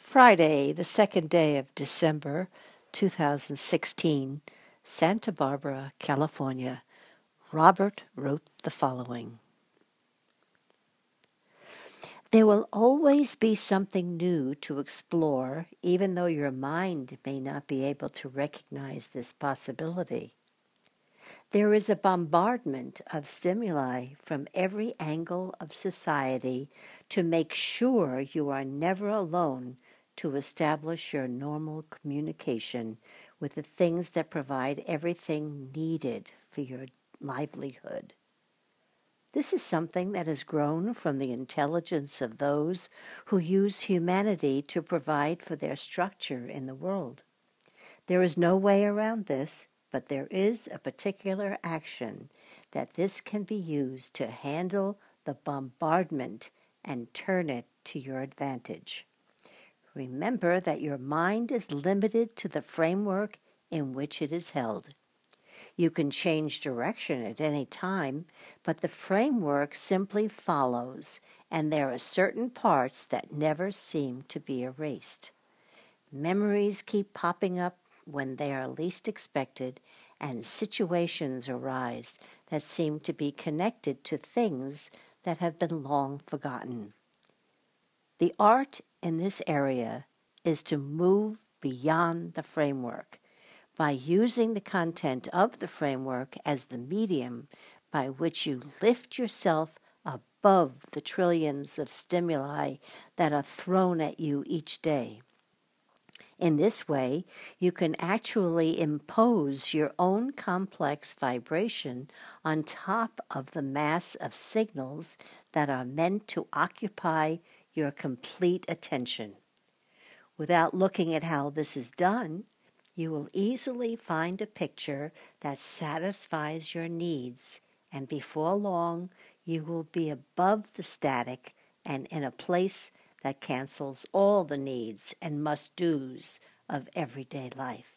Friday, the second day of December 2016, Santa Barbara, California. Robert wrote the following. There will always be something new to explore, even though your mind may not be able to recognize this possibility. There is a bombardment of stimuli from every angle of society to make sure you are never alone to establish your normal communication with the things that provide everything needed for your livelihood. This is something that has grown from the intelligence of those who use humanity to provide for their structure in the world. There is no way around this, but there is a particular action that this can be used to handle the bombardment and turn it to your advantage. Remember that your mind is limited to the framework in which it is held. You can change direction at any time, but the framework simply follows, and there are certain parts that never seem to be erased. Memories keep popping up when they are least expected, and situations arise that seem to be connected to things that have been long forgotten. The art in this area is to move beyond the framework by using the content of the framework as the medium by which you lift yourself above the trillions of stimuli that are thrown at you each day. In this way, you can actually impose your own complex vibration on top of the mass of signals that are meant to occupy your complete attention. Without looking at how this is done, you will easily find a picture that satisfies your needs, and before long, you will be above the static and in a place that cancels all the needs and must-dos of everyday life.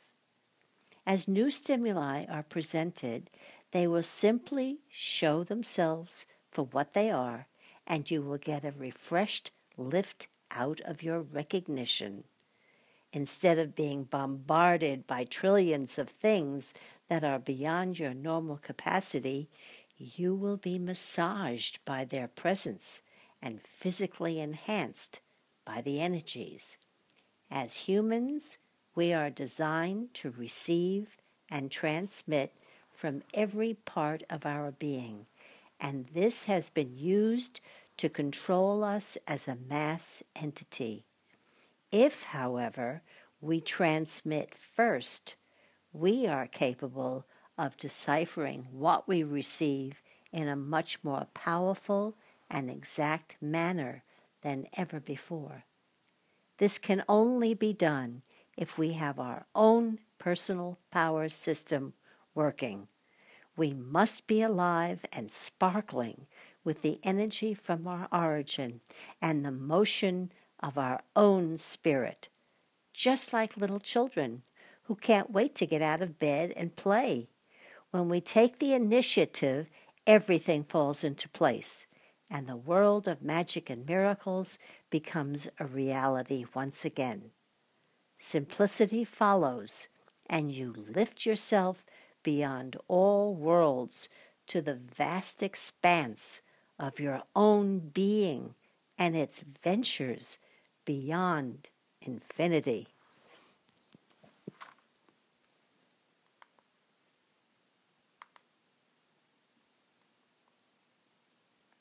As new stimuli are presented, they will simply show themselves for what they are, and you will get a refreshed lift out of your recognition. Instead of being bombarded by trillions of things that are beyond your normal capacity, you will be massaged by their presence and physically enhanced by the energies. As humans, we are designed to receive and transmit from every part of our being, and this has been used to control us as a mass entity. If, however, we transmit first, we are capable of deciphering what we receive in a much more powerful and exact manner than ever before. This can only be done if we have our own personal power system working. We must be alive and sparkling with the energy from our origin and the motion of our own spirit, just like little children who can't wait to get out of bed and play. When we take the initiative, everything falls into place, and the world of magic and miracles becomes a reality once again. Simplicity follows, and you lift yourself beyond all worlds to the vast expanse of your own being and its ventures beyond infinity.